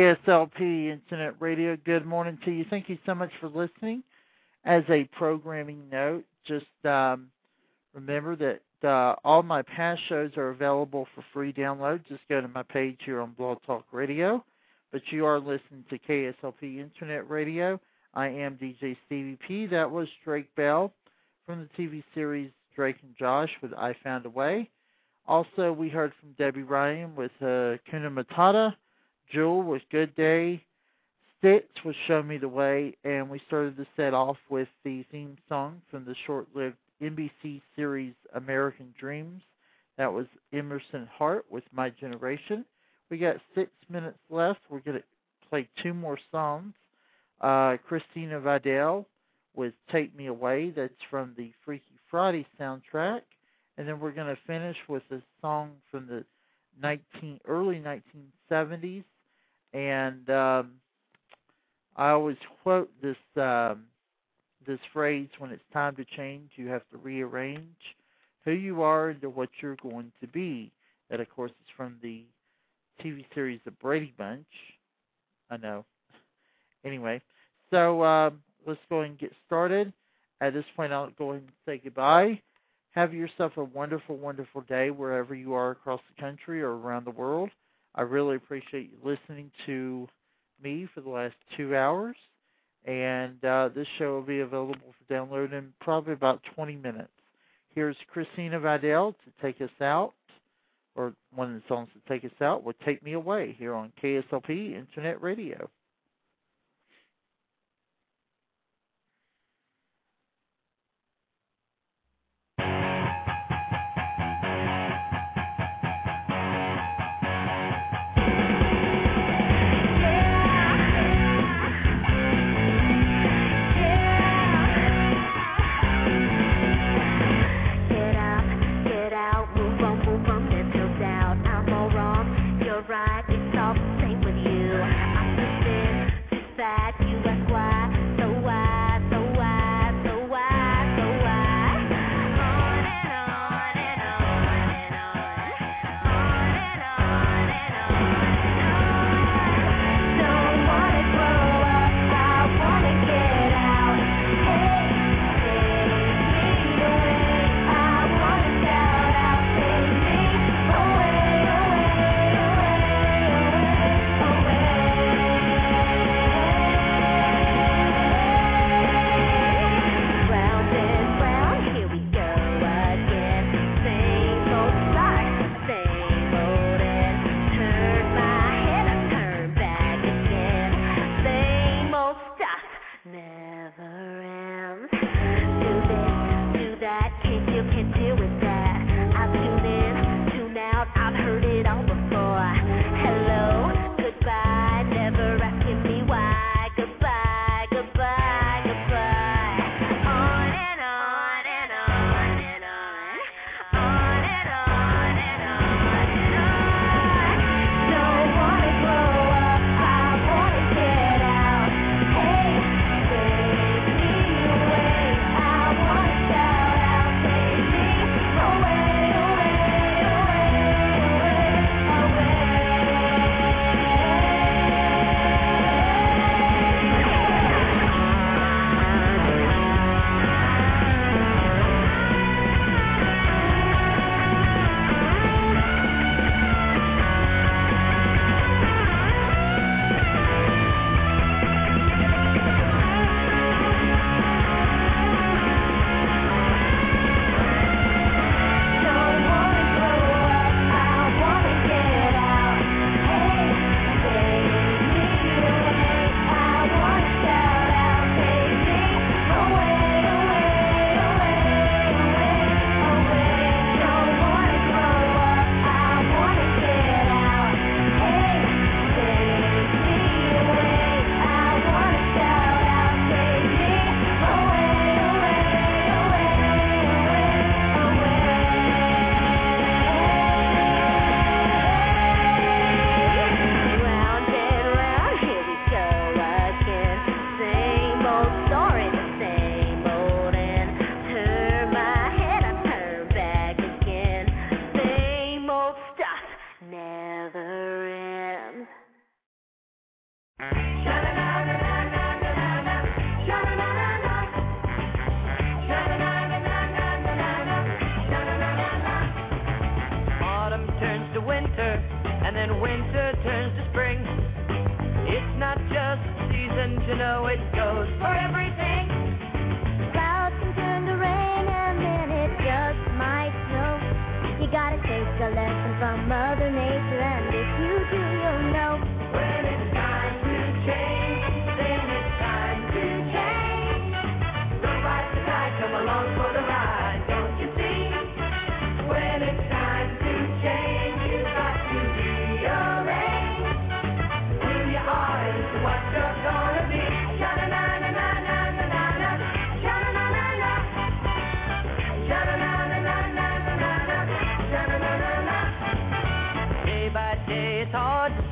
KSLP Internet Radio. Good morning to you. Thank you so much for listening. As a programming note, just remember that all my past shows are available for free download. Just go to my page here on Blog Talk Radio. But you are listening to KSLP Internet Radio. I am DJ Stevie P. That was Drake Bell from the TV series Drake and Josh with I Found a Way. Also, we heard from Debbie Ryan with Kuna Matata, Jewel with Good Day, Stitz with Show Me the Way, and we started the set off with the theme song from the short-lived NBC series American Dreams. That was Emerson Hart with My Generation. We got 6 minutes left. We're going to play two more songs. Christina Vidal with Take Me Away. That's from the Freaky Friday soundtrack. And then we're going to finish with a song from the early 1970s. And I always quote this this phrase, when it's time to change, you have to rearrange who you are into what you're going to be. That, of course, is from the TV series The Brady Bunch. I know. Anyway, so let's go ahead and get started. At this point, I'll go ahead and say goodbye. Have yourself a wonderful, wonderful day wherever you are across the country or around the world. I really appreciate you listening to me for the last 2 hours. And this show will be available for download in probably about 20 minutes. Here's Christina Vidal to take us out, or one of the songs to take us out will Take Me Away here on KSLP Internet Radio. Right, it's all the same with you. I'm just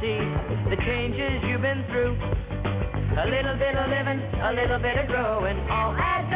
see the changes you've been through. A little bit of living, a little bit of growing, all adds